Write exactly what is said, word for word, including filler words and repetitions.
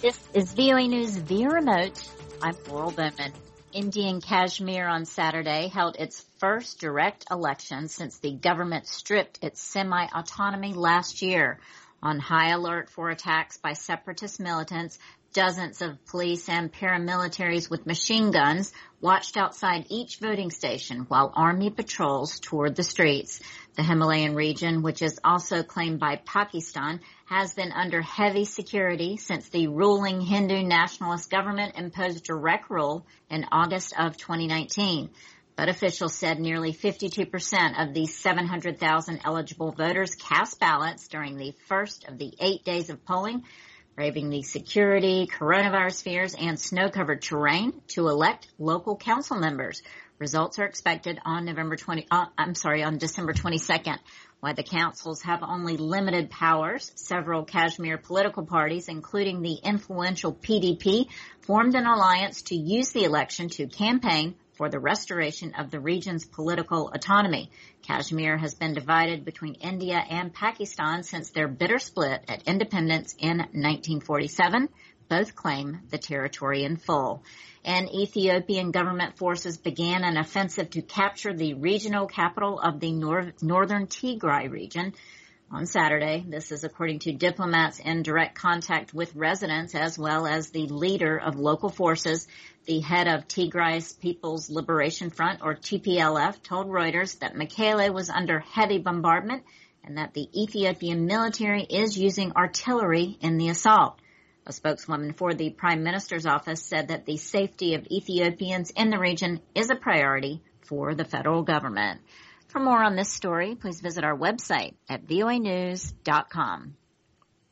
This is V O A News via remote. I'm Laurel Bowman. Indian Kashmir on Saturday held its first direct election since the government stripped its semi-autonomy last year. On high alert for attacks by separatist militants, dozens of police and paramilitaries with machine guns watched outside each voting station while army patrols toured the streets. The Himalayan region, which is also claimed by Pakistan, has been under heavy security since the ruling Hindu nationalist government imposed direct rule in August of twenty nineteen. But officials said nearly fifty-two percent of the seven hundred thousand eligible voters cast ballots during the first of the eight days of polling, braving the security, coronavirus fears, and snow-covered terrain to elect local council members. Results are expected on November twentieth. Uh, I'm sorry, on December twenty-second. While the councils have only limited powers, several Kashmir political parties, including the influential P D P, formed an alliance to use the election to campaign for the restoration of the region's political autonomy. Kashmir has been divided between India and Pakistan since their bitter split at independence in nineteen forty-seven. Both claim the territory in full. And Ethiopian government forces began an offensive to capture the regional capital of the nor- northern Tigray region on Saturday. This is according to diplomats in direct contact with residents as well as the leader of local forces. The head of Tigray's People's Liberation Front, or T P L F, told Reuters that Mekelle was under heavy bombardment and that the Ethiopian military is using artillery in the assault. A spokeswoman for the Prime Minister's office said that the safety of Ethiopians in the region is a priority for the federal government. For more on this story, please visit our website at voa news dot com.